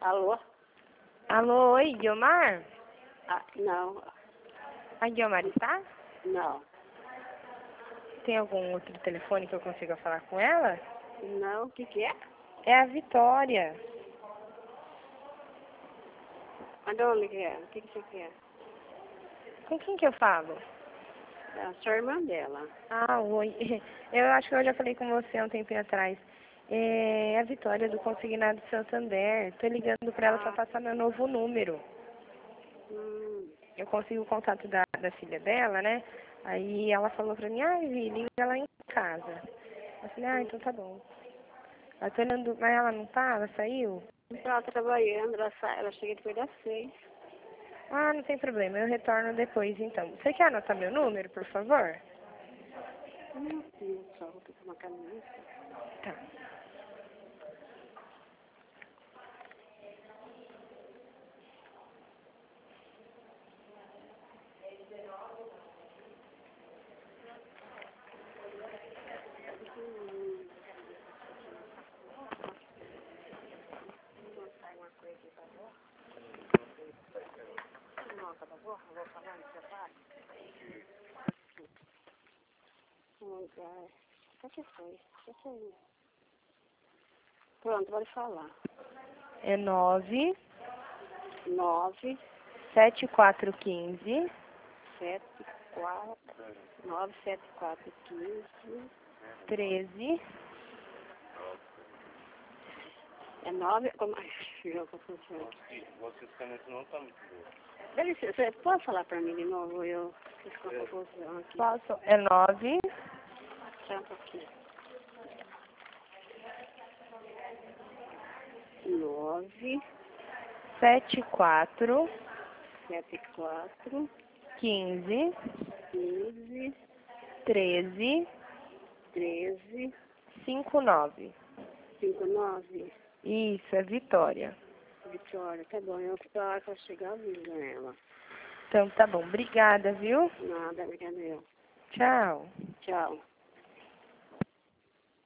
Alô? Alô, oi, Guiomar? Ah, não, A Guiomar está? não. Tem algum outro telefone que eu consiga falar com ela? Não, o que é? É a Vitória. Mas de onde que é? O que você quer? Com quem que eu falo? É a sua irmã dela. Ah, oi. Eu acho que eu já falei com você há um tempinho atrás. É a Vitória do Consignado Santander. Tô ligando para ela para passar meu novo número. Hum, Eu consigo o contato da filha dela, né? Aí ela falou pra mim, Vi, liga ela em casa. Eu falei, então tá bom. Ela tá olhando, mas ela não tá? Ela saiu? ela tá trabalhando, ela chega depois das 6. Ah, não tem problema, eu retorno depois então. Você quer anotar meu número, por favor? Só vou pegar uma camisa. Tá. Nossa, tá bom? Eu vou falar no trabalho. O que foi? O que foi? Pronto, pode falar. É 9 9, 7415 7, 4, 9, 7, 4, 15. 13. É 9, como é que funciona? Vocês caneta não estão muito boa. Dá licença, você pode falar para mim de novo? Eu fiz com a confusão aqui. Posso? É 9 Só um pouquinho. 9, 74 7, 4, 15 15, 13 13, 59. 5, 9. Isso, é Vitória. Vitória, tá bom. Eu, na hora que eu chegar, eu aviso ela. Então tá bom, obrigada, viu? Nada, obrigada eu. Tchau. Tchau.